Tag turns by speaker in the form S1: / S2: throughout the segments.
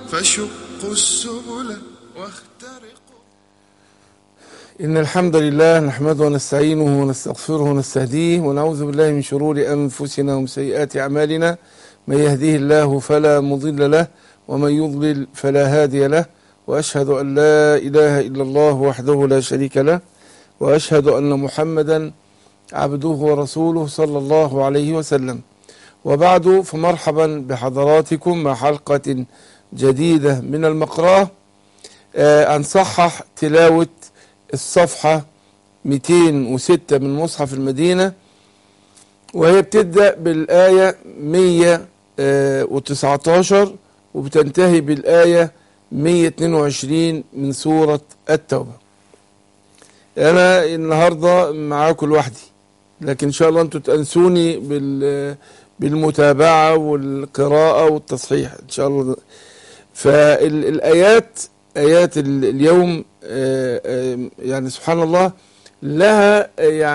S1: فشقوا السبل واخترقوا.
S2: إن الحمد لله نحمده ونستعينه ونستغفره ونستهديه ونعوذ بالله من شرور أنفسنا ومن سيئات أعمالنا. من يهديه الله فلا مضل له ومن يضلل فلا هادي له، وأشهد أن لا إله إلا الله وحده لا شريك له، وأشهد أن محمدا عبده ورسوله صلى الله عليه وسلم. وبعد، فمرحبا بحضراتكم مع حلقة جديدة من المقرأة. هنصحح تلاوة الصفحة 206 من مصحف المدينة، وهي بتبدأ بالآية 119 وبتنتهي بالآية 122 من سورة التوبة. أنا النهاردة معاكم لوحدي، لكن إن شاء الله أنتم تأنسوني بالمتابعة والقراءة والتصحيح إن شاء الله. فالآيات آيات اليوم يعني سبحان الله لها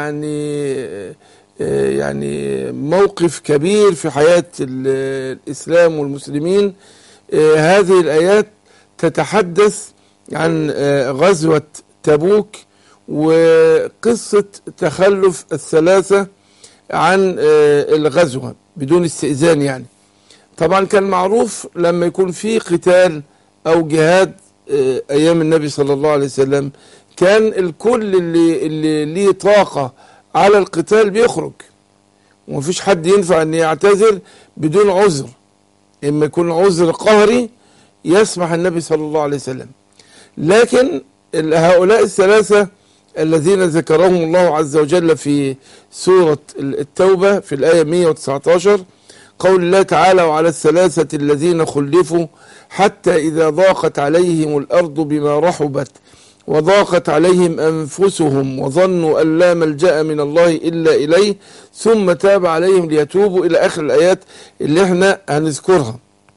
S2: يعني موقف كبير في حياة الإسلام والمسلمين. هذه الآيات تتحدث عن غزوة تبوك وقصة تخلف الثلاثة عن الغزوة بدون استئذان. يعني طبعا كان معروف لما يكون في قتال أو جهاد أيام النبي صلى الله عليه وسلم، كان الكل اللي ليه طاقة على القتال بيخرج، ومفيش حد ينفع أن يعتذر بدون عذر. إما يكون عذر قهري يسمح النبي صلى الله عليه وسلم. لكن هؤلاء الثلاثة الذين ذكرهم الله عز وجل في سورة التوبة في الآية 119، قول الله تعالى: وعلى الثلاثة الذين خلفوا حتى إذا ضاقت عليهم الأرض بما رحبت وضاقت عليهم أنفسهم وظنوا أن لا ملجأ من الله إلا إليه ثم تاب عليهم ليتوبوا، إلى آخر الآيات اللي احنا هنذكرها.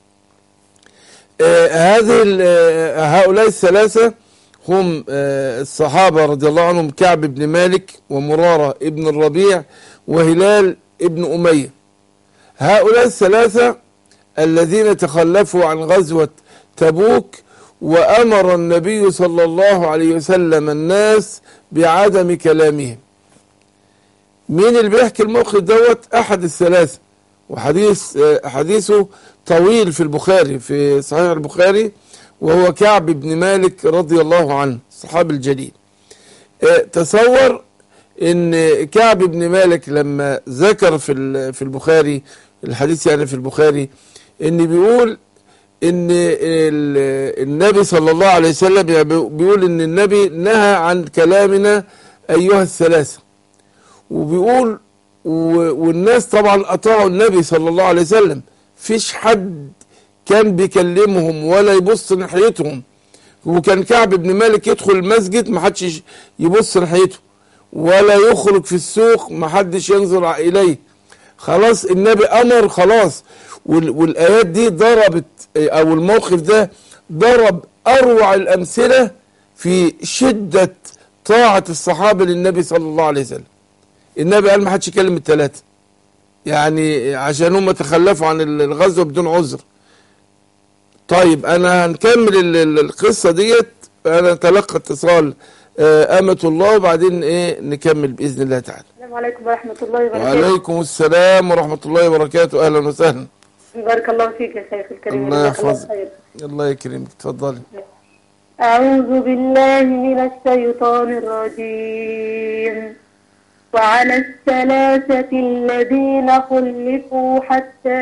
S2: هؤلاء الثلاثة هم الصحابة رضي الله عنهم: كعب بن مالك ومرارة ابن الربيع وهلال ابن أمية. هؤلاء الثلاثة الذين تخلفوا عن غزوة تبوك، وأمر النبي صلى الله عليه وسلم الناس بعدم كلامهم. مين اللي بيحكي الموقف دوت؟ أحد الثلاثة، وحديثه طويل في البخاري في صحيح البخاري، وهو كعب بن مالك رضي الله عنه الصحابي الجليل. تصور ان كعب بن مالك لما ذكر في البخاري الحديث، يعني في البخاري، ان بيقول ان النبي صلى الله عليه وسلم بيقول ان النبي نهى عن كلامنا ايها الثلاثة، وبيقول والناس طبعا اطاعوا النبي صلى الله عليه وسلم، فيش حد كان بيكلمهم ولا يبص ناحيتهم. وكان كعب بن مالك يدخل المسجد ما حدش يبص ناحيته، ولا يخرج في السوق ما حدش ينظر إليه. خلاص النبي أمر خلاص. والآيات دي ضربت، أو الموقف ده ضرب أروع الأمثلة في شدة طاعة الصحابة للنبي صلى الله عليه وسلم. النبي قال ما حدش يكلم الثلاثة، يعني عشان هم تخلفوا عن الغزوة بدون عذر. طيب أنا هنكمل القصة ديت. أنا تلقى اتصال أمة الله، وبعدين نكمل بإذن الله تعالى.
S3: السلام عليكم ورحمة الله وبركاته.
S2: وعليكم السلام ورحمة الله وبركاته. أهلا وسهلا.
S3: بارك الله فيك يا شيخ الكريم.
S2: الله يحفظك. الله يكرمك. تفضلي.
S3: أعوذ بالله من الشيطان الرجيم. وعلى الثلاثة الذين خلفوا حتى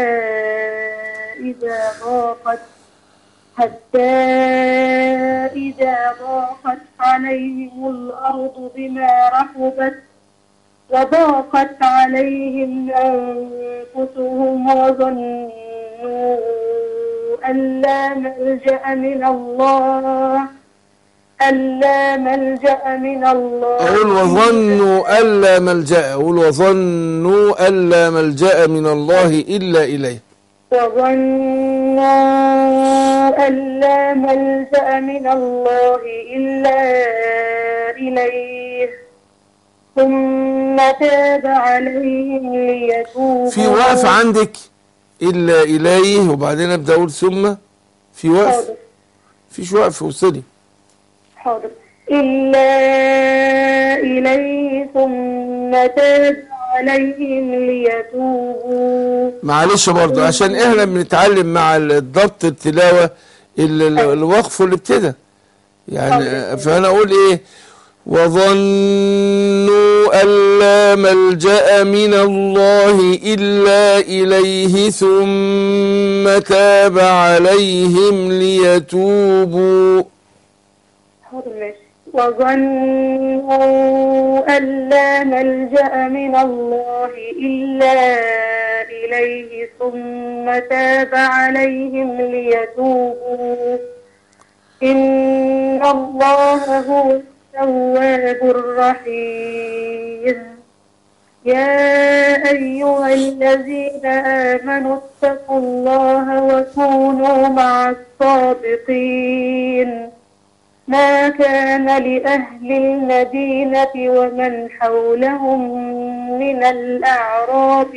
S3: إذا ضاقت عليهم الأرض بما رحبت وضاقت عليهم أنفسهم وظنوا أن لا ملجأ من الله
S2: أقول وظنوا ألا ملجأ، أقول وظنوا ألا ملجأ من الله إلا إليه.
S3: وظنوا أن لا ملجأ من الله إلا إليه ثم تاب عليهم ليتوبوا.
S2: في وقف عندك إلا إليه، وبعدين أبدأ أقول ثم في وقف؟
S3: حاضر.
S2: فيش وقف، وصلي.
S3: حاضر. إلا إليه ثم تاب عليهم ليتوبوا.
S2: معلش برضو عشان احنا بنتعلم مع الضبط التلاوة الوقف اللي ابتدى يعني. فأنا أقول إيه؟ وظنوا أن لا ملجأ من الله إلا إليه ثم تاب عليهم ليتوبوا.
S3: حاضر ماشي. وظنوا أن لا ملجأ من الله إلا إليه ثم تاب عليهم ليتوبوا إن الله هو التواب الرحيم. يا أيها الذين آمنوا اتقوا الله وكونوا مع الصادقين. ما كان لأهل المدينة ومن حولهم من الأعراب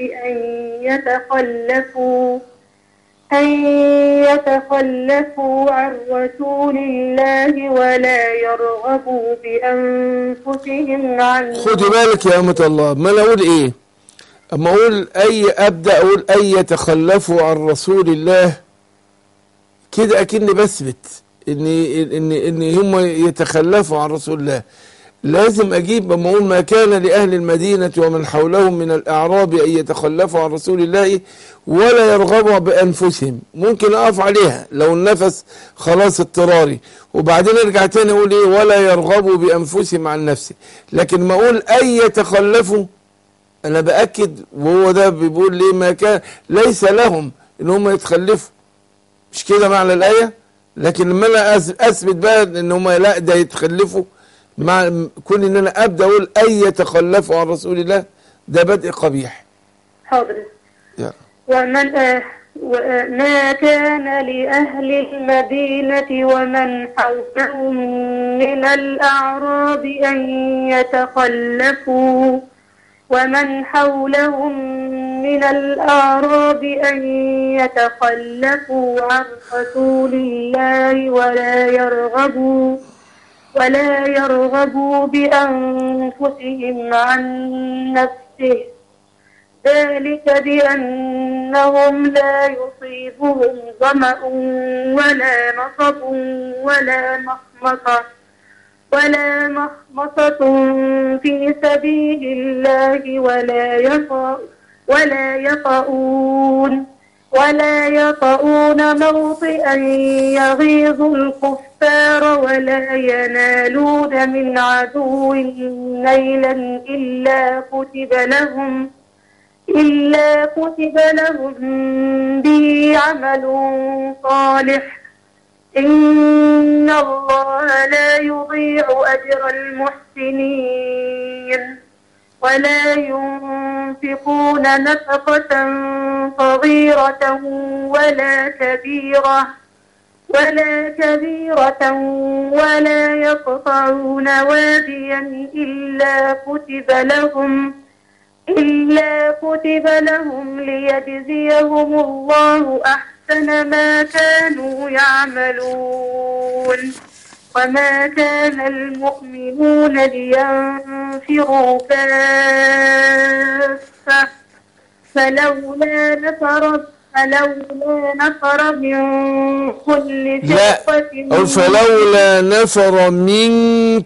S3: أن يتخلفوا عن رسول الله ولا يرغبوا بأنفسهم عن
S2: خدي بالك يا أمة الله، ما أنا أقول إيه؟ أما أقول أبدأ أقول أن يتخلفوا عن رسول الله، كده أكني بثبت إن هم يتخلفوا عن رسول الله. لازم أجيب أما أقول ما كان لأهل المدينة ومن حولهم من الأعراب أن يتخلفوا عن رسول الله ولا يرغبوا بأنفسهم. ممكن أقف عليها لو النفس خلاص اضطراري، وبعدين ارجع تاني أقول إيه؟ ولا يرغبوا بأنفسهم عن نفسه. لكن ما أقول أن يتخلفوا أنا بأكد، وهو ده بيقول ليه ما كان ليس لهم إن هم يتخلفوا، مش كده معنى الآية؟ لكن لما أنا أثبت بقى إن هم لا ده يتخلفوا، مع كون ان انا ابدا اقول ان يتخلفوا عن رسول الله، ده بدء قبيح.
S3: حاضر. ومن ما كان لأهل المدينة ومن حولهم من الأعراب أن يتخلفوا عن رسول الله ولا يرغبوا بأنفسهم عن نفسه، ذلك بأنهم لا يصيبهم ظمأ ولا نصب ولا مخمصة في سبيل الله ولا يطؤون موطئا يغيظ الكفار ولا ينالون من عدو نيلا إلا كتب لهم به عمل صالح. إن الله لا يضيع أجر المحسنين. ولا ينفقون نفقة صغيرة ولا كبيرة ولا يقطعون واديا إلا كتب لهم ليجزيهم الله أحسن ما كانوا يعملون. وما كان المؤمنون لينفروا كافة فلولا نفر من كل فرقة
S2: فلولا نفر من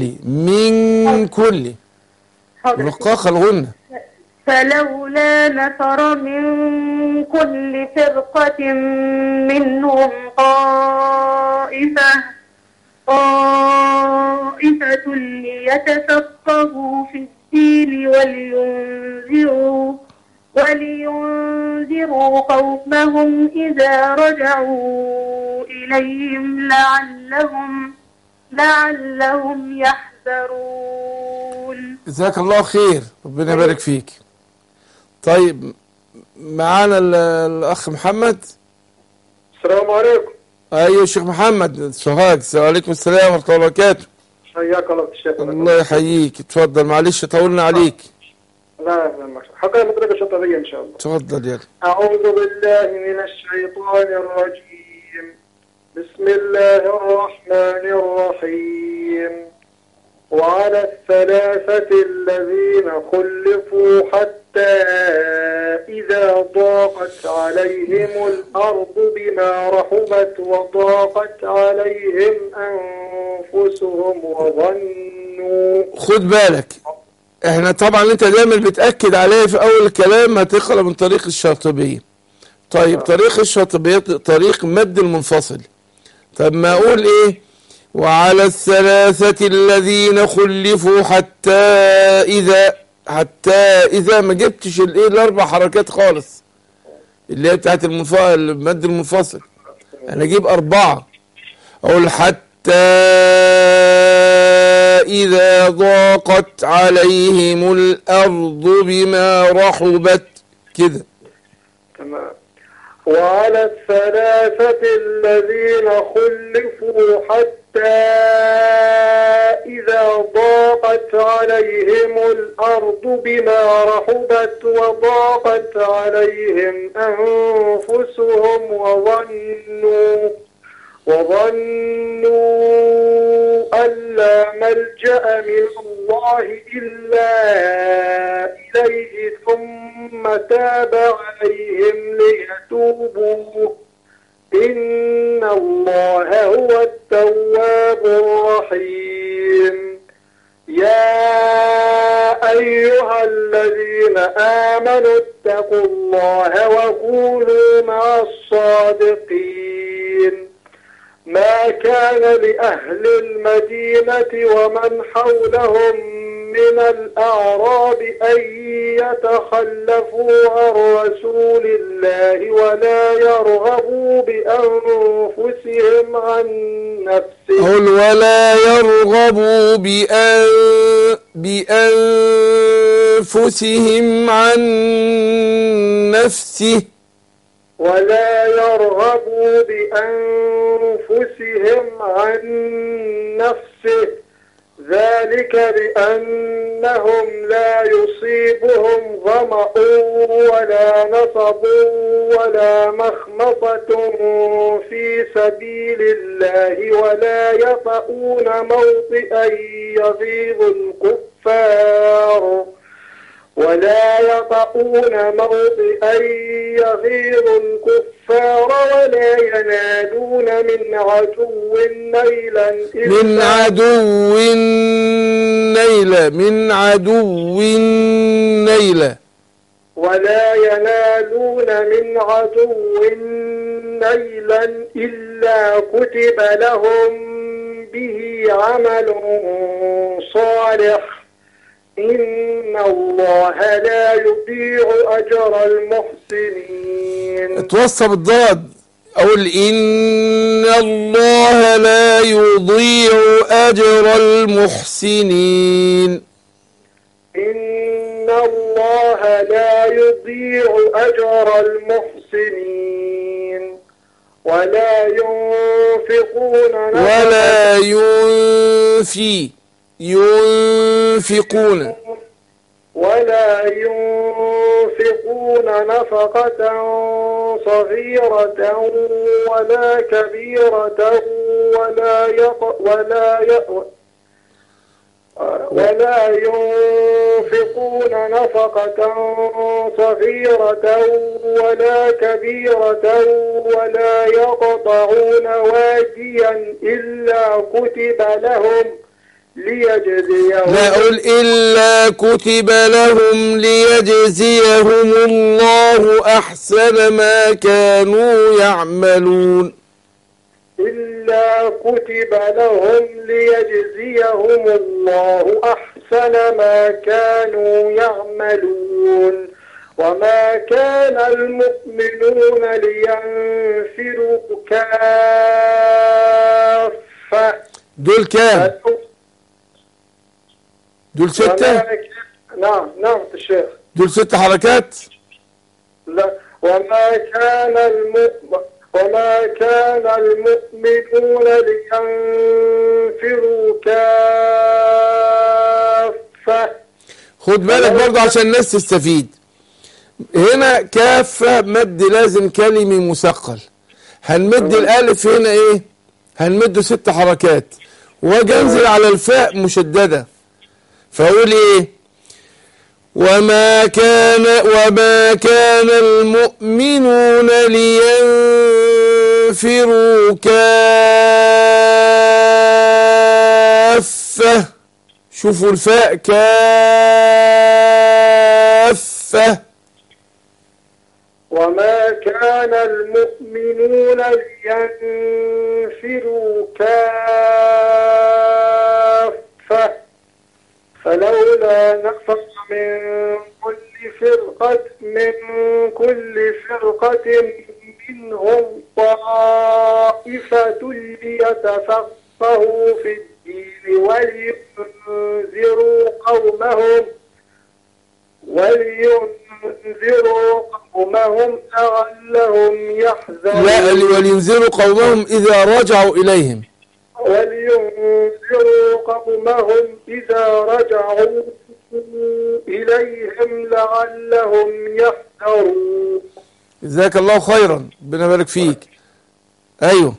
S2: كل رقاق الغنة.
S3: فلولا نفر من كل فرقة منهم طائفة ليتفقهوا في الدين ولينذروا قومهم إذا رجعوا إليهم لعلهم يحذرون.
S2: جزاك الله خير، ربنا يبارك فيك. طيب معانا الأخ محمد.
S4: السلام عليكم.
S2: أيوة شيخ محمد سوهاج. السلام عليكم. السلام ورحمة الله وبركاته.
S4: حياك الله الشيخ.
S2: الله يحييك. اتفضل، معلش طولنا عليك.
S4: لا حقا بطريقة شطرية إن شاء الله.
S2: تفضل يلا.
S4: أعوذ بالله من الشيطان الرجيم. بسم الله الرحمن الرحيم. وعلى الثلاثة الذين خلفوا حتى إذا ضاقت عليهم الأرض بما رحبت وضاقت عليهم أنفسهم وظنوا.
S2: خد بالك، احنا طبعا انت دايما بتأكد عليه في اول الكلام هتقرأ من طريق الشاطبية. طيب طريق الشاطبية طريق مد المنفصل. طب ما اقول ايه؟ وعلى الثلاثة الذين خلفوا حتى إذا ما جبتش الايه الاربع حركات خالص اللي هي بتاعت المد المنفصل، انا اجيب اربعة، اقول حتى إذا ضاقت عليهم الأرض بما رحبت كده.
S4: تمام. وعلى الثلاثة الذين خلفوا حتى إذا ضاقت عليهم الأرض بما رحبت وضاقت عليهم أنفسهم وظنوا أن لا ملجأ من الله إلا إليه ثم تاب عليهم ليتوبوا إن الله هو التواب الرحيم. يا أيها الذين آمنوا اتقوا الله وكونوا مع الصادقين. ما كان لأهل المدينة ومن حولهم من الأعراب أن يتخلفوا عن رسول الله ولا يرغبوا بأنفسهم عن نفسه
S2: ولا يرغبوا بأنفسهم عن نفسه
S4: ولا يرغبوا بأنفسهم عن نفسه ذلك بأنهم لا يصيبهم ظمأ ولا نصب ولا مخمصة في سبيل الله ولا يطؤون موطئا يغيظ الكفار ولا ينالون من عدو نيلا إلا كتب لهم به عمل صالح إن الله لا يضيع أجر المحسنين.
S2: توصى بالضاد، أقول إن الله لا يضيع أجر المحسنين.
S4: إن الله لا يضيع أجر المحسنين. ولا ينفقون نفقة صغيرة ولا كبيرة ولا ينفقون نفقة صغيرة ولا كبيرة ولا يقطعون واديا إلا كتب لهم ليجزيهم.
S2: لا أقول إلا كتب لهم ليجزيهم الله أحسن ما كانوا يعملون.
S4: إلا كتب لهم ليجزيهم الله أحسن ما كانوا يعملون. وما كان المؤمنون لينفروا كافة.
S2: دول كام؟ دول 6؟
S4: نعم الشيخ.
S2: دول 6 حركات؟
S4: لا. وما كان المؤمنون لينفروا كافة.
S2: خد بالك برضه عشان الناس تستفيد. هنا كافة مد لازم كلمي مثقل. هنمد الألف هنا إيه؟ هنمده 6 حركات، واجي انزل على الفاء مشددة، فاقول ايه؟ وما كان المؤمنون لينفروا كافة. شوفوا الفاء كافة.
S4: وما كان المؤمنون لينفروا كافة فلولا نفر من كل فرقة منهم طائفة ليتفقهوا في الدين ولينذروا قومهم لعلهم يحذرون.
S2: لا، ولينذروا قومهم إذا رجعوا إليهم.
S4: ولينذروا قومهم إذا رجعوا إليهم لعلهم يحذرون.
S2: جزاك الله خيرا، ربنا يبارك فيك. ايوه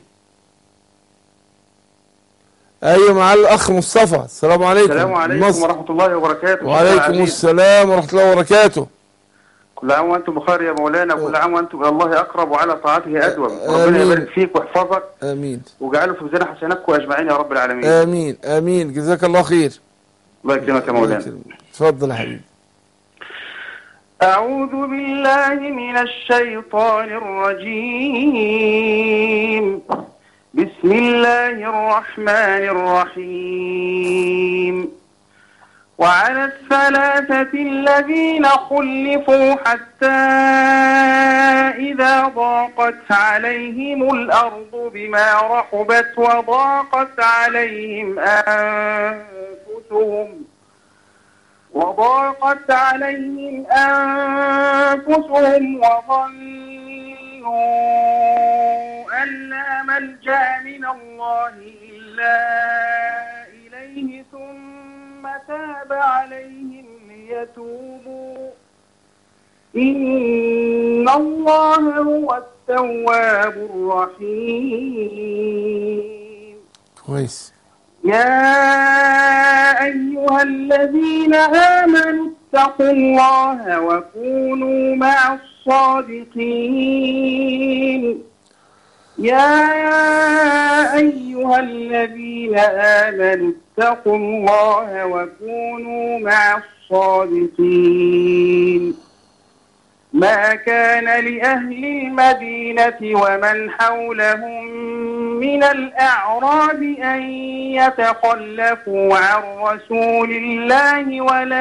S2: مع الاخ مصطفى. السلام عليكم.
S5: السلام عليكم ورحمة الله وبركاته.
S2: وعليكم السلام ورحمة الله وبركاته.
S5: كل عام وانتم بخير يا مولانا، كل عام وانتم الى الله اقرب وعلى طاعته ادوم. ربنا يبارك فيك ويحفظك.
S2: امين.
S5: وجعله في ميزان حسناتكم اجمعين يا رب العالمين.
S2: امين. جزاك الله خير.
S5: الله يكرمك يا مولانا.
S2: اتفضل يا حبيبي.
S5: أعوذ بالله من الشيطان الرجيم. بسم الله الرحمن الرحيم. وعلى الثلاثة الذين خلفوا حتى إذا ضاقت عليهم الأرض بما رحبت وضاقت عليهم أنفسهم وظنوا أن لا ملجأ من الله إلا إليه ثم تاب عليهم ليتوبوا إن الله هو التواب الرحيم.
S2: كويس.
S5: يا أيها الذين آمنوا اتقوا الله وكونوا مع الصادقين. يا أيها الذين آمنوا اتقوا الله وكونوا مع الصادقين. ما كان لأهل المدينة ومن حولهم من الأعراب أن يتخلفوا عن رسول الله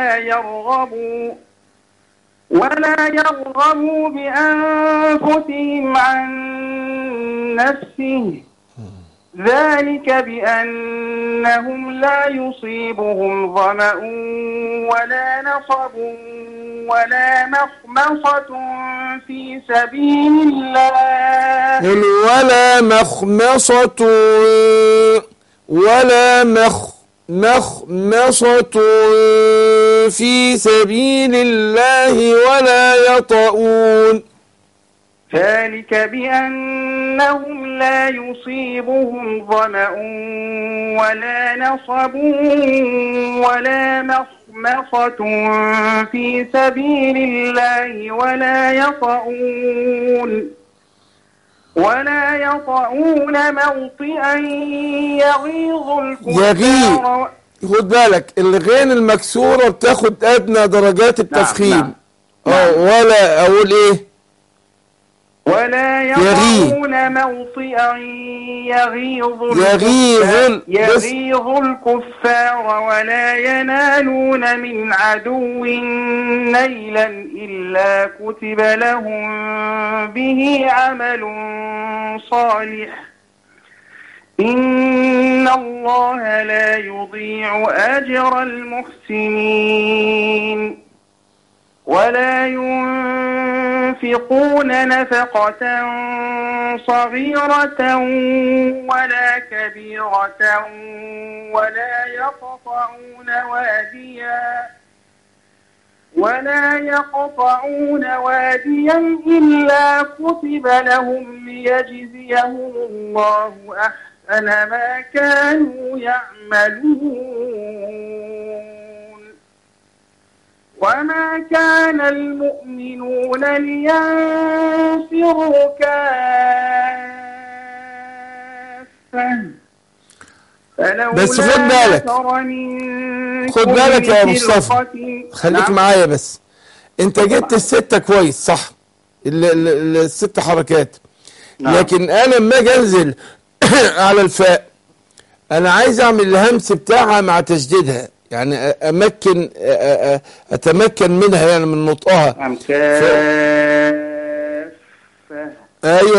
S5: ولا يرغبوا بأنفسهم عن نفسه، ذلك بأنهم لا يصيبهم ظمأ ولا نصب ولا مخمصة في سبيل الله
S2: ولا مخمصة في سبيل الله ولا يطؤون.
S5: ذلك بأنهم لا يصيبهم ظمأ ولا نصب ولا مخمصة في سبيل الله ولا يطؤون موطئا يغيظ الكفار.
S2: خد بالك، الغين المكسورة بتاخد أدنى درجات التفخيم. ولا أقول إيه؟
S5: ولا يطؤون موطئا يغيظ الكفار ولا ينالون من عدو نيلا إلا كتب لهم به عمل صالح إن الله لا يضيع أجر المحسنين. ولا ينفقون نفقة صغيرة ولا كبيرة ولا يقطعون واديا إلا كتب لهم ليجزيهم الله أحسن ما كانوا يعملون. وما كان المؤمنون لينفروا كافة
S2: بس خد بالك يا مصطفى، خليك معايا بس. انت جبت الستة كويس صح، الست حركات. لكن انا لما اجي انزل على الفاء انا عايز اعمل الهمس بتاعها مع تشديدها، يعني اتمكن منها يعني من نطقها. ايوه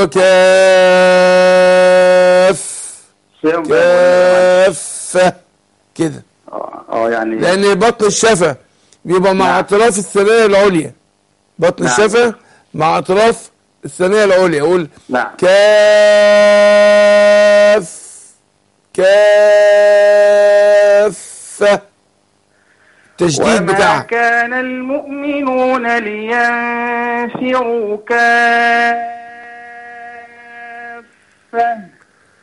S2: كافة كده.
S5: يعني
S2: لان بطن الشفة بيبقى مع اطراف الثنايا العليا، بطن الشفة مع اطراف الثنايا العليا. اقول كافة تشديد بتاعها.
S5: وما كان المؤمنون لينفروا كافة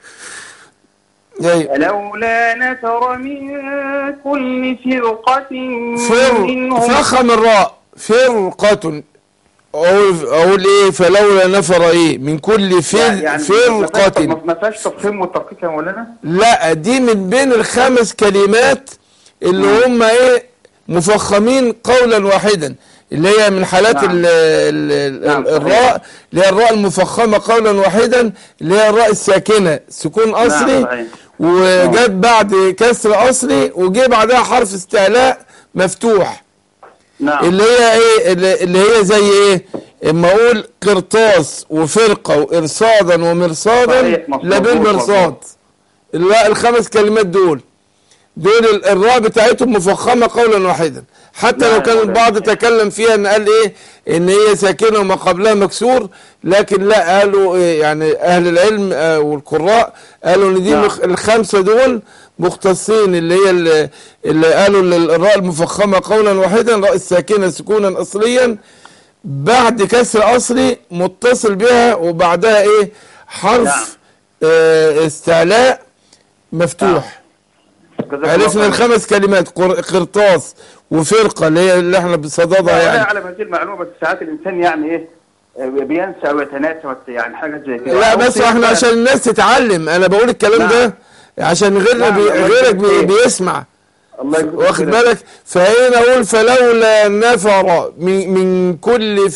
S5: لولا نفر من كل فرقة منهم.
S2: فخم الراء فرقة. اقول ايه؟ فلولا نفر ايه من كل فرقة.
S5: ما فيهاش تفخيم وتدقيق يا مولانا؟
S2: لا، دي من بين الخمس كلمات اللي هم ايه مفخمين قولا واحدا، اللي هي من حالات الراء، اللي هي الراء المفخمة قولا واحدا، اللي هي الراء الساكنة سكون أصلي وجت بعد كسر أصلي وجي بعدها حرف استعلاء مفتوح. اللي هي ايه؟ اللي هي زي ايه؟ اما اقول قرطاس وفرقة وارصادا ومرصادا لابين مرصاد. الخمس كلمات دول الراء بتاعتهم مفخمة قولا واحدا، حتى لو كان البعض تكلم فيها ان قال ايه ان هي ساكنة وما قبلها مكسور، لكن لا، قالوا إيه يعني اهل العلم والقراء قالوا ان دي الخمسة دول مختصين، اللي هي اللي قالوا الراء المفخمة قولا واحدا، الراء الساكنة سكونا اصليا بعد كسر اصلي متصل بها وبعدها ايه حرف استعلاء مفتوح. عرفنا الخمس كلمات قرطاس وفرقة اللي احنا بصددها يعني.
S5: على هذه المعلومة بس ساعات الانسان يعني ايه بينسى ويتناسى يعني حاجة زي كده.
S2: لا بس احنا عشان الناس تتعلم، انا بقول الكلام ده عشان غيرك بيسمع، واخد بالك؟ فهنا اقول فلولا نفر من كل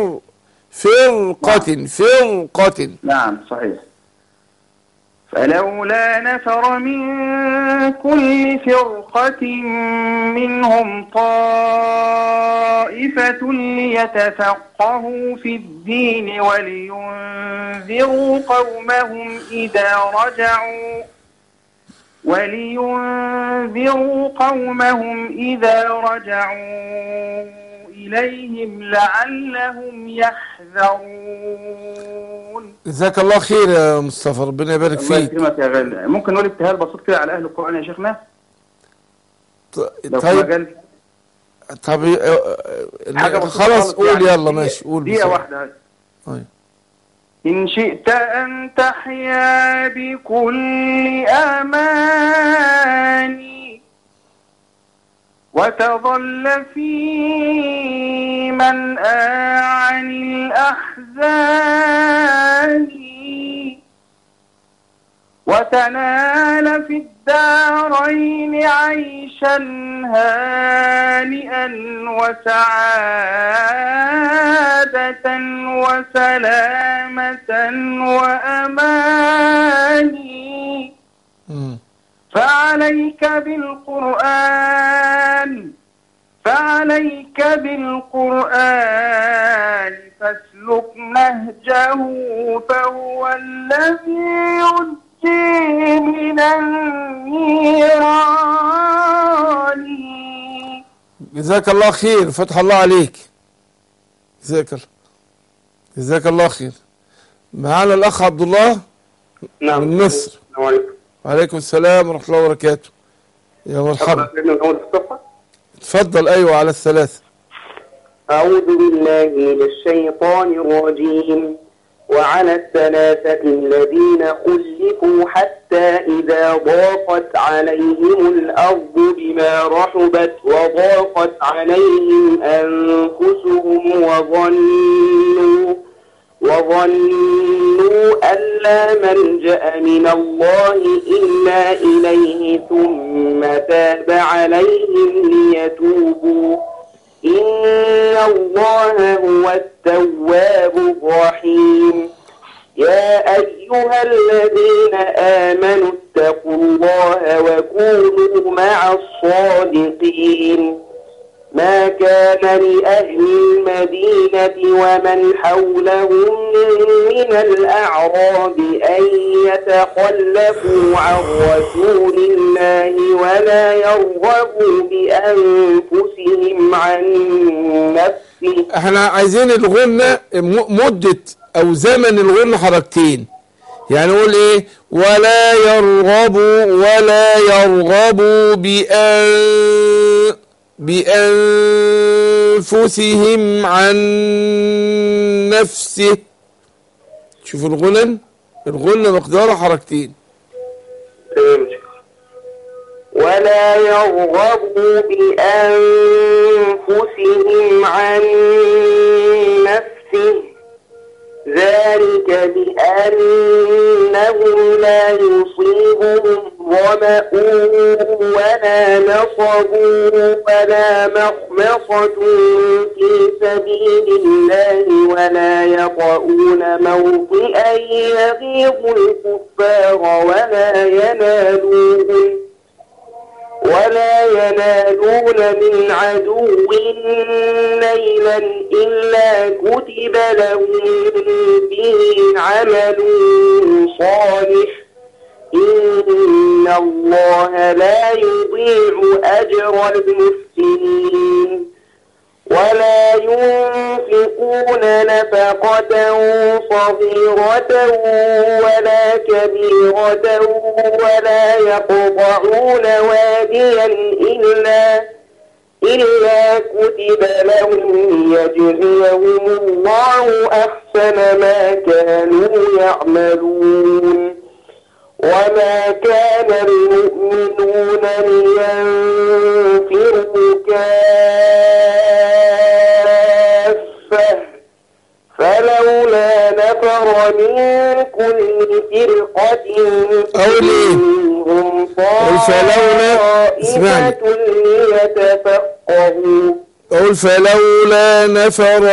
S2: فرقة.
S5: نعم صحيح. فلولا نفر من كل فرقة منهم طائفة ليتفقهوا في الدين ولينذروا قومهم إذا رجعوا إليهم لعلهم يحذرون.
S2: جزاك الله خير يا مصطفى، ربنا يبارك فيك.
S5: الله يكرمك يا غالي. ممكن نقول ابتهال بسيط كده على أهل القرآن يا شيخنا؟
S2: طيب خلاص قول يعني. يلا ماشي قول
S5: دقيقة واحدة. إن شئت أن تحيا بكل أماني وتظل في منأى عن الأحزان وتنال في الدارين عيشا هانئا وسعادة وسلامة وأماني فعليك بالقرآن فاسلك نهجه فهو الذي ينجي من النيران.
S2: جزاك الله خير، فتح الله عليك، جزاك الله خير. معانا الأخ عبد الله من مصر.
S4: السلام عليكم.
S2: وعليكم السلام ورحمة الله وبركاته. يا مرحبا. اتفضل. أيوة على الثلاثة.
S4: أعوذ بالله من الشيطان الرجيم. وعلى الثلاثة الذين خلفوا حتى حتى إذا ضاقت عليهم الأرض بما رحبت وضاقت عليهم أنفسهم وظنوا أن لا ملجأ من الله إلا إليه ثم تاب عليهم ليتوبوا إن الله هو التواب الرحيم. يا أيها الذين آمنوا اتقوا الله وكونوا مع الصادقين. ما كان لأهل المدينة ومن حولهم من الأعراب أن يتخلفوا عن رسول الله ولا يرغبوا بأنفسهم عن نفسه.
S2: احنا عايزين الغنة مدة او زمن الغنة حركتين، يعني نقول ايه؟ ولا يرغبوا بأنفسهم عن نفسه. شوفوا الغنة مقدارها حركتين.
S4: ولا يرغبوا بأنفسهم عن نفسه ذلك بأنهم لا يصيبهم ظمأ ولا نصب ولا مخمصة في سبيل الله ولا يطؤون موطئا يغيظ الكفار ولا ينالون من عدو نيلا إلا كتب لهم به عمل صالح إن الله لا يضيع أجر المحسنين. ولا ينفقون نفقة صغيرة ولا كبيرة ولا يقطعون واديا إلا كتب لهم ليجزيهم الله أحسن ما كانوا يعملون. وما كان المؤمنون لينفروا كافة فلولا نفر من كل فرقة منهم طائفة ليتفقهوا.
S2: قل فلولا نفر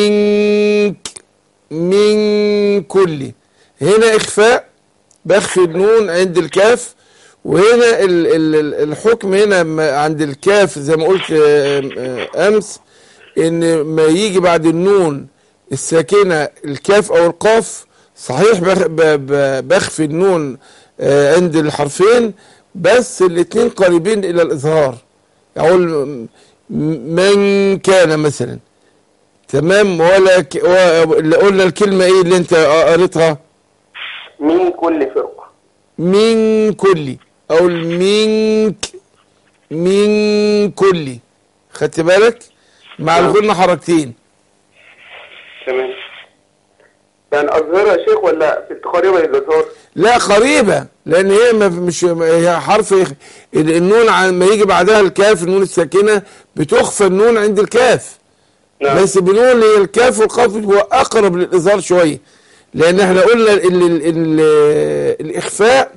S2: من كل، هنا إخفاء بخفي النون عند الكاف، وهنا الحكم هنا عند الكاف زي ما قلت أمس، إن ما يجي بعد النون الساكنة الكاف أو القاف صحيح بخفي النون عند الحرفين، بس الاتنين قريبين إلى الإظهار. أقول من كان مثلا، تمام؟ اللي قلنا الكلمة إيه اللي أنت قريتها؟
S4: من كل فرقة،
S2: من كل، أو من كل، خدت بالك؟ مع الغنة حركتين.
S4: تمام. يعني أظهرها يا شيخ ولا في قريبة للإظهار؟
S2: لا قريبة، لأن هي مش هي حرف النون ما يجي بعدها الكاف، النون الساكنة بتخفى النون عند الكاف. نعم. بس بنقول هي الكاف والقاف هو أقرب للإظهار شوية، لأن احنا قلنا الإخفاء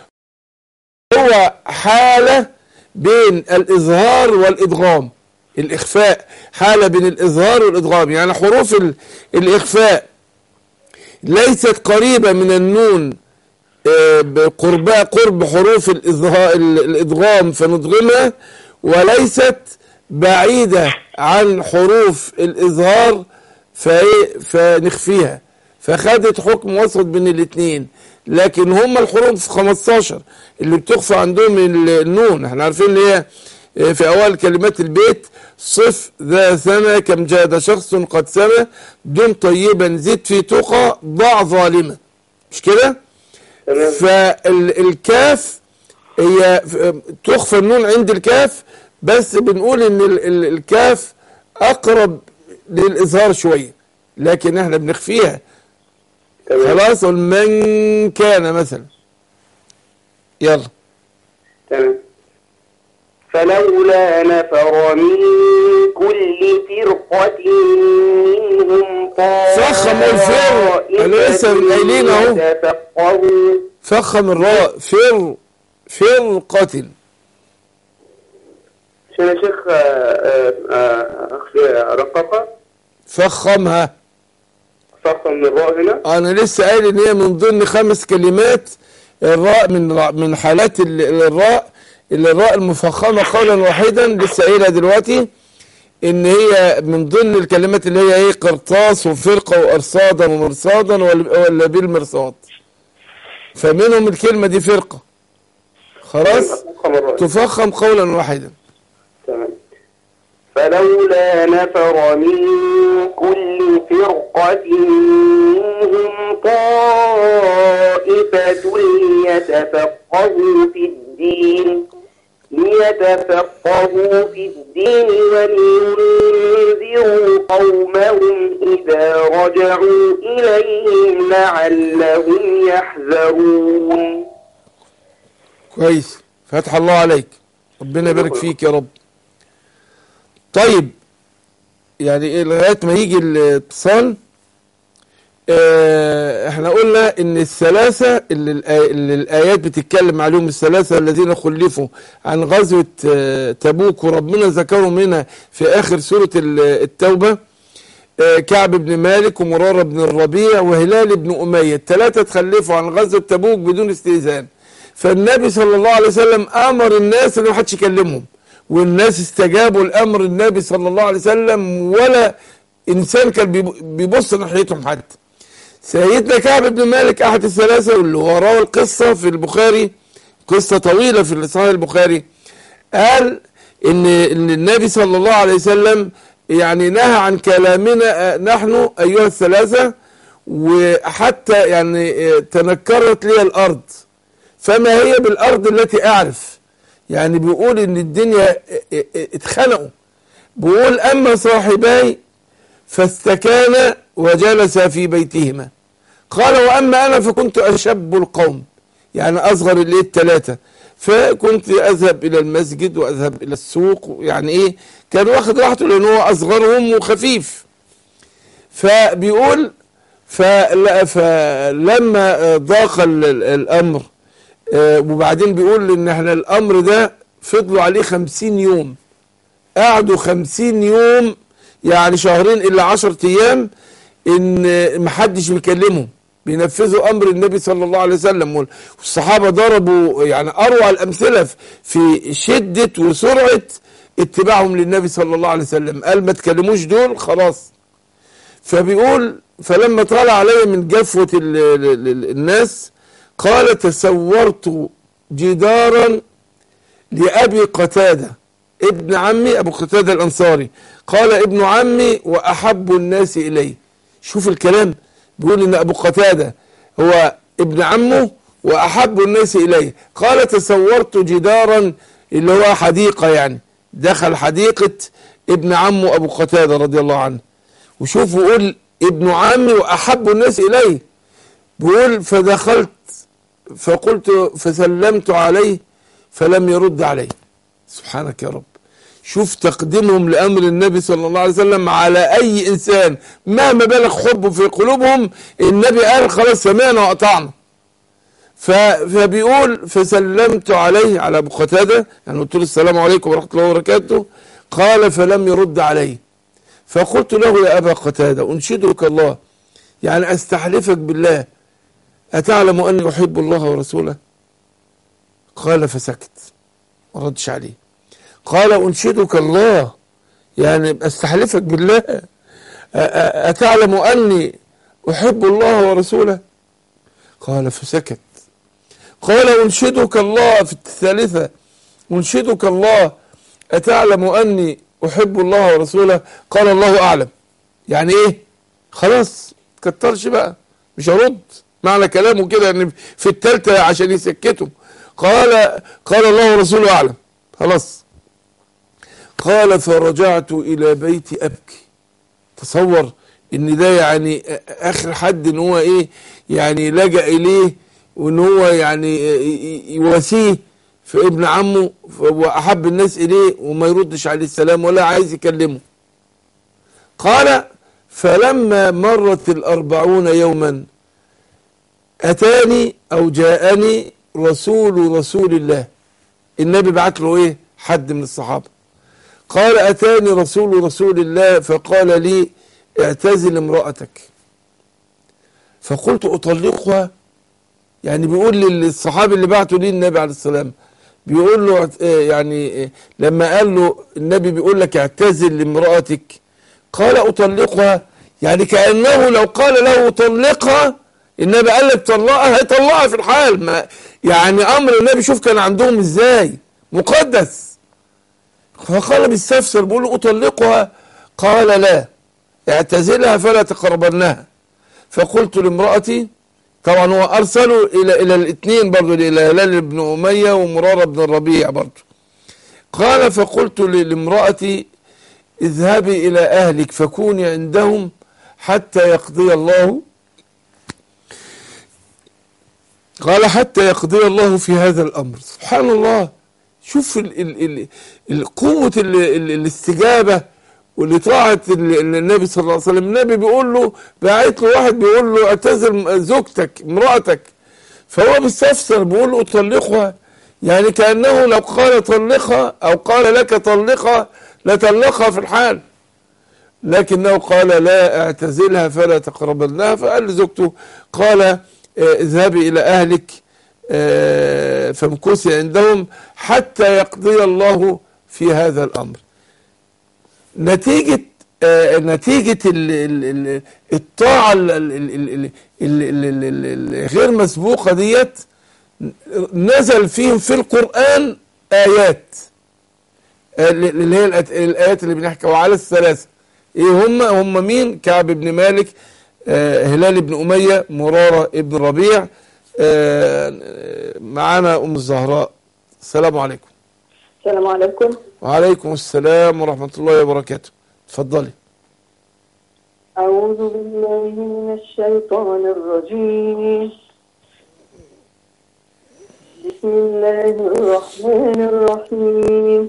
S2: هو حالة بين الإظهار والإدغام. الإخفاء حالة بين الإظهار والإدغام، يعني حروف الإخفاء ليست قريبة من النون قرب حروف الإدغام فندغمها، وليست بعيدة عن حروف الإظهار فنخفيها، فخدت حكم وسط بين الاثنين. لكن هم الحروف 15 اللي بتخفى عندهم النون، احنا عارفين اللي هي في أول كلمات البيت: صف ذا ثنى كم جاد شخص قد سمى دم طيبا زد في تقى ضع ظالمة، مش كده؟ فالكاف هي تخفى النون عند الكاف، بس بنقول ان الكاف اقرب للإظهار شوية، لكن احنا بنخفيها. خلاص. من كان مثلا يلا.
S4: تمام. فلولا نفر من كل فرقة منهم
S2: فخم الفر، أنا لسه قايلين أهو.
S4: يتفقهوا.
S2: فخم الراء، فرقة.
S4: عشان يا شيخ رققة.
S2: فخمها.
S4: فخم الراء هنا.
S2: أنا لسه قايل إن هي من ضمن 5 كلمات الراء، من حالات الراء المفخمة قولا واحدا، لسه قايلها دلوقتي ان هي من ضمن الكلمات اللي هي ايه، قرطاس وفرقة وارصادا ومرصادا ولا بالمرصاد، فمنهم الكلمة دي فرقة. خلاص تفخم قولا واحدا.
S4: تمام. فلولا نفر من كل فرقة منهم طائفة ليتفقهوا في الدين ولينذروا قومهم إذا رجعوا إليهم لعلهم يحذرون.
S2: كويس، فتح الله عليك، ربنا يبارك فيك يا رب. طيب يعني ايه لغاية ما يجي الاتصال؟ احنا قلنا ان الثلاثة اللي الآيات بتتكلم عليهم، الثلاثة الذين خلفوا عن غزوة تبوك وربنا ذكرهم هنا في آخر سورة التوبة، كعب بن مالك ومرارة بن الربيع وهلال بن أمية، الثلاثة تخلفوا عن غزوة تبوك بدون استئذان. فالنبي صلى الله عليه وسلم أمر الناس ان ما حدش يكلمهم، والناس استجابوا لأمر النبي صلى الله عليه وسلم، ولا إنسان كان بيبص ناحيتهم حتى. سيدنا كعب بن مالك أحد الثلاثة، واللي وراه القصة في البخاري، قصة طويلة في صحيح البخاري، قال إن النبي صلى الله عليه وسلم يعني نهى عن كلامنا نحن أيها الثلاثة، وحتى يعني تنكرت لي الأرض فما هي بالأرض التي أعرف. يعني بيقول إن الدنيا اتخنقوا. بيقول أما صاحباي فاستكان وجلس في بيتهما، قال وأما أنا فكنت أشب القوم، يعني أصغر الثلاثة، فكنت أذهب إلى المسجد وأذهب إلى السوق، يعني إيه كان واخد راحته لأنه هو أصغرهم وخفيف. فبيقول فلما ضاق الأمر، وبعدين بيقول إن احنا الأمر ده فضلوا عليه 50 يوم، قعدوا 50 يوم يعني شهرين إلا 10 أيام إن محدش بيكلمهم، بينفذوا أمر النبي صلى الله عليه وسلم. والصحابة ضربوا يعني أروع الأمثلة في شدة وسرعة اتباعهم للنبي صلى الله عليه وسلم، قال ما تكلموش دول خلاص. فبيقول فلما طال علي من جفوة الناس قال تسورت جدارا لأبي قتادة ابن عمي، أبو قتادة الأنصاري، قال ابن عمي وأحب الناس إلي. شوف الكلام، بيقول إن أبو قتادة هو ابن عمه وأحب الناس إلي. قال تسورت جدارا اللي هو حديقة، يعني دخل حديقة ابن عمه أبو قتادة رضي الله عنه. وشوف يقول ابن عمي وأحب الناس إلي، بيقول فدخلت فقلت فسلمت عليه فلم يرد علي. سبحانك يا رب، شوف تقديمهم لأمر النبي صلى الله عليه وسلم على أي إنسان مهما بلغ حبه في قلوبهم. النبي قال خلاص سمعنا وأطعنا. فبيقول فسلمت عليه على أبو قتادة، يعني قلت له السلام عليكم ورحمة الله وبركاته، قال فلم يرد علي. فقلت له يا أبا قتادة أنشدك الله، يعني أستحلفك بالله، أتعلم أني أحب الله ورسوله؟ قال فسكت ما ردش عليه. قال أنشدك الله، يعني أستحلفك بالله، أتعلم أني أحب الله ورسوله؟ قال فسكت. قال أنشدك الله في الثالثة، أنشدك الله أتعلم أني أحب الله ورسوله؟ قال الله أعلم. يعني إيه؟ خلاص كترش بقى، مش هرد، معنى كلامه كده ان في الثالثة عشان يسكتوا. قال الله ورسوله أعلم، خلاص. قال فرجعت إلى بيتي أبكي. تصور ان ده يعني آخر حد ان هو إيه يعني لجأ إليه وان هو يعني يواسيه في ابن عمه واحب الناس اليه وما يردش عليه السلام ولا عايز يكلمه. قال فلما مرت 40 يوما اتاني او جاءني رسول الله. النبي بعت له ايه؟ حد من الصحابة. قال اتاني رسول الله فقال لي اعتزل امرأتك. فقلت اطلقها؟ يعني بيقول للصحابي اللي بعته ليه النبي عليه السلام، بيقول له يعني لما قال له النبي بيقول لك اعتزل لامرأتك، قال اطلقها، يعني كأنه لو قال له اطلقها النبي قال لك طلقها هيطلقها في الحال. ما يعني امر النبي شوف كان عندهم ازاي مقدس. فقال بيستفسر بيقول له اطلقها؟ قال لا اعتزلها فلا تقربنها. فقلت لامرأتي، طبعا هو ارسلوا الى الاثنين برضه، الى هلال بن اميه ومراره بن الربيع برضه. قال فقلت لامرأتي اذهبي الى اهلك فكوني عندهم حتى يقضي الله، قال حتى يقضي الله في هذا الامر. سبحان الله، شوف قوة الاستجابة ولطاعة النبي صلى الله عليه وسلم. النبي بيقول له، باعت له واحد بيقول له اعتزل زوجتك امرأتك، فهو بيستفسر بيقول له اطلقها، يعني كأنه لو قال طلقها او قال لك طلقها لطلقها في الحال، لكنه قال لا اعتزلها فلا تقربنها. فقال لزوجته قال اذهبي الى اهلك فامكثي عندهم حتى يقضي الله في هذا الامر. نتيجة الطاعة الغير مسبوقة ديت نزل فيهم في القرآن آيات، اللي هي الآيات اللي بنحكي وعلى الثلاثة. ايه هم مين؟ كعب بن مالك، هلال بن أمية، مرارة ابن ربيع. معانا أم الزهراء. السلام عليكم.
S6: السلام عليكم.
S2: وعليكم السلام ورحمة الله وبركاته. اتفضلي.
S6: أعوذ بالله من الشيطان الرجيم. بسم الله الرحمن الرحيم.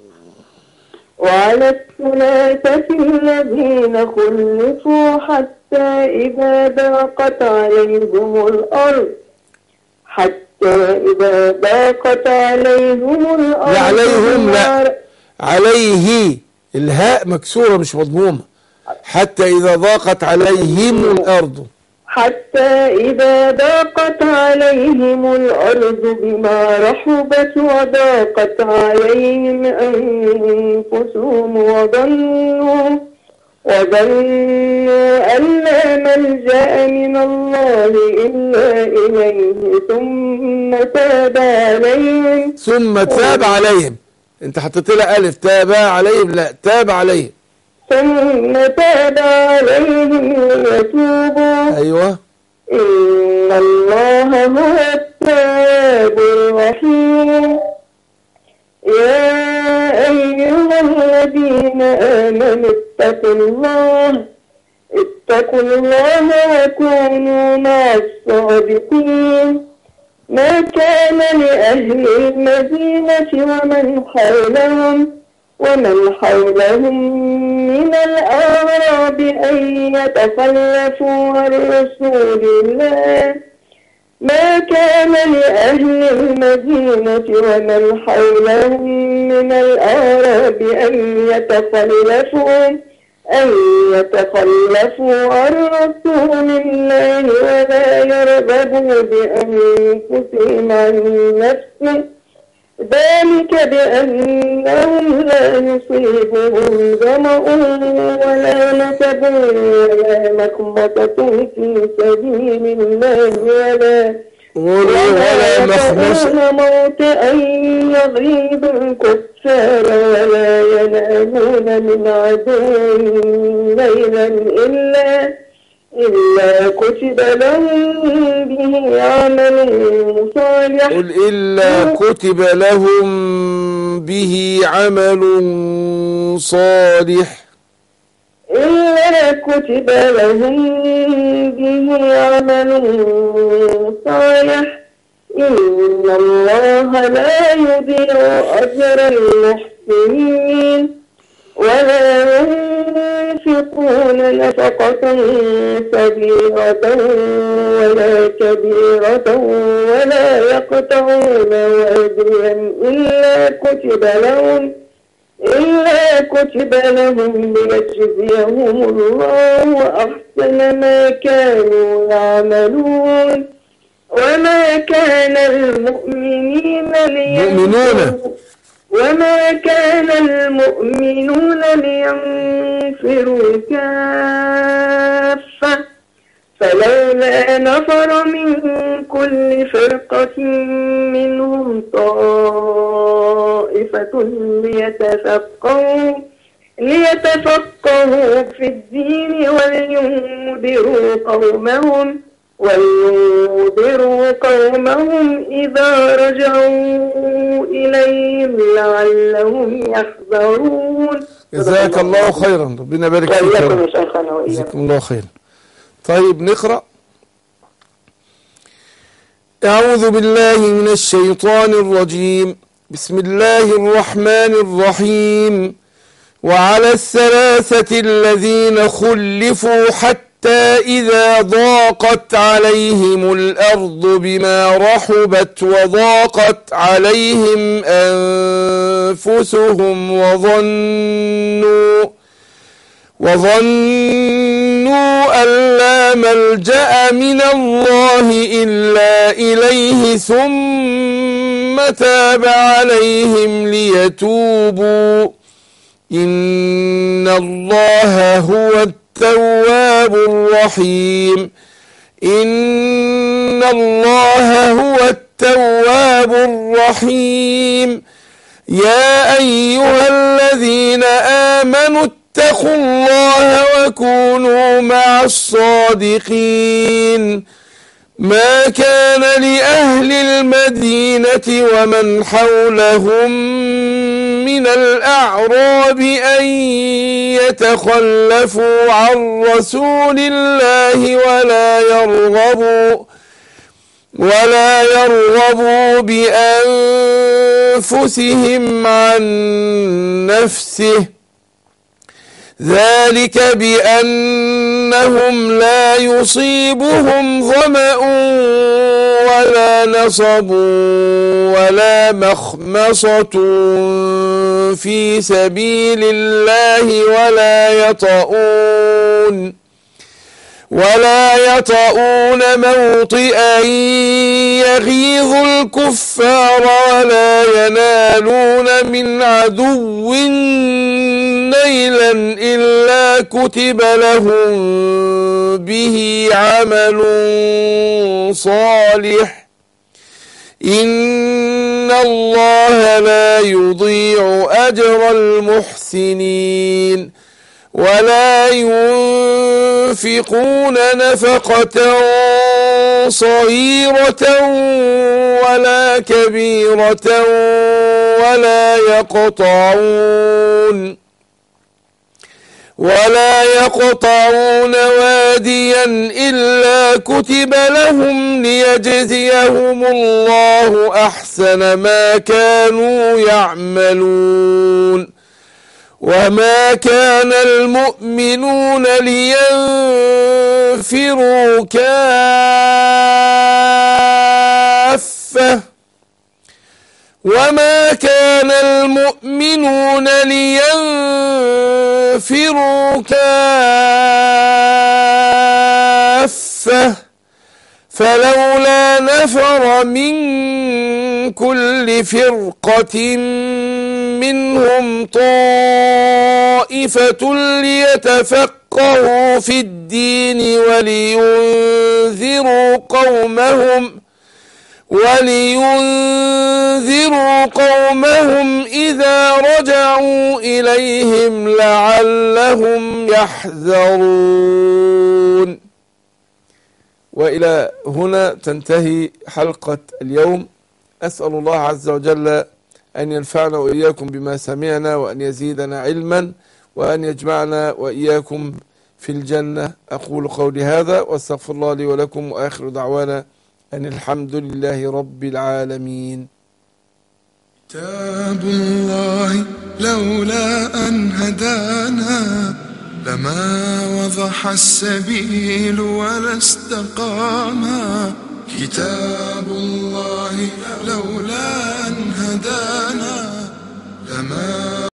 S6: وعلى الثلاثة الذين خلفوا حتى إذا ضاقت عليهم الأرض
S2: لا عليهم، لا عليه، الهاء مكسورة مش مضمومة. حتى إذا ضاقت عليهم الأرض،
S6: حتى إذا ضاقت عليهم الأرض بما رحبت وضاقت عليهم أنفسهم وظنوا أن لا ملجأ من الله إلا إليه
S2: ثم تاب عليهم. انت حطيت لها ألف، تاب عليهم، لا تاب عليهم.
S6: ثم تاب عليهم ليتوبوا.
S2: أيوة.
S6: إن الله هو التواب الرحيم. يا أيها الذين آمنوا اتقوا الله وكونوا مع الصادقين. ما كان لأهل المدينة ومن حولهم من الأعراب أن يتخلفوا عن رسول الله. ما كان لأهل المدينة ومن حولهم من الأعراب أن يتخلفوا عن رسول الله ولا يرغبوا بأنفسهم عن نفسه. ذلك بأنهم لا يصيبهم ظمأ ولا نصب ولا مخمصة في سبيل الله ولا يخافون موت أن يغيظ الكفار ولا ينالون من عدو ليلا إلا كتب لهم به عمل صالح.
S2: قل إلا كتب لهم به عمل صالح.
S6: إلا كتب لهم به عمل صالح إن الله لا يضيع أجر المحسنين ولا ينفقون نفقة صغيرة ولا كبيرة ولا يقطعون واديا إلا كتب لهم ليجزيهم الله أحسن ما كانوا يعملون وما كان المؤمنون لينفروا كافة فلولا نفر من كل فرقة منهم طائفة ليتفقهوا في الدين ولينذروا قومهم إذا رجعوا إليهم لعلهم يحذرون.
S2: جزاك الله خيرا، ربنا يبارك فيك. جزاكم الله خيرا. طيب نقرأ. أعوذ بالله من الشيطان الرجيم. بسم الله الرحمن الرحيم. وعلى الثلاثة الذين خلفوا حتى إذا ضاقت عليهم الأرض بما رحبت وضاقت عليهم أنفسهم وظنوا أن لا ملجأ من الله إلا إليه ثم تاب عليهم ليتوبوا إن الله هو التواب الرحيم. إن الله هو التواب الرحيم. يا أيها الذين آمنوا اتقوا الله وكونوا مع الصادقين. ما كان لأهل المدينة ومن حولهم من الأعراب أن يتخلفوا عن رسول الله ولا يرغبوا بأنفسهم عن نفسه، ذلك بأنهم لا يصيبهم ظمأ ولا نصب ولا مخمصة في سبيل الله ولا يطؤون موطئا يغيظ الكفار ولا ينالون من عدو نيلا إلا كتب لهم به عمل صالح إن الله لا يضيع أجر المحسنين. ولا ينفقون نفقة صغيرة ولا كبيرة ولا يقطعون واديا إلا كتب لهم ليجزيهم الله أحسن ما كانوا يعملون. وما كان المؤمنون لينفروا كافة فلولا نفر من كل فرقة منهم طائفة ليتفقهوا في الدين ولينذروا قومهم إذا رجعوا إليهم لعلهم يحذرون. وإلى هنا تنتهي حلقة اليوم. أسأل الله عز وجل أن ينفعنا وإياكم بما سمعنا وأن يزيدنا علما وأن يجمعنا وإياكم في الجنة. أقول قولي هذا واستغفر الله لي ولكم، وآخر دعوانا أن الحمد لله رب العالمين.
S1: كتاب الله لولا أن هدانا لما وضح السبيل ولا استقاما. كتاب الله لولا أن هدانا لما